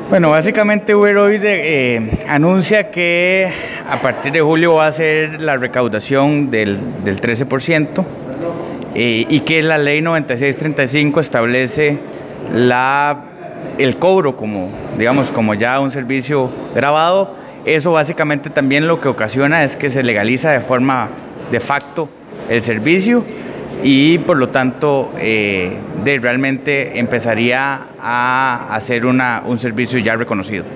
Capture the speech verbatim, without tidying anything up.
Bueno, básicamente Uber hoy eh, anuncia que a partir de julio va a ser la recaudación del, del trece por ciento eh, y que la ley noventa y seis treinta y cinco establece la, el cobro como, digamos, como ya un servicio grabado. Eso básicamente también lo que ocasiona es que se legaliza de forma de facto el servicio y por lo tanto eh, de realmente empezaría a hacer una, un servicio ya reconocido.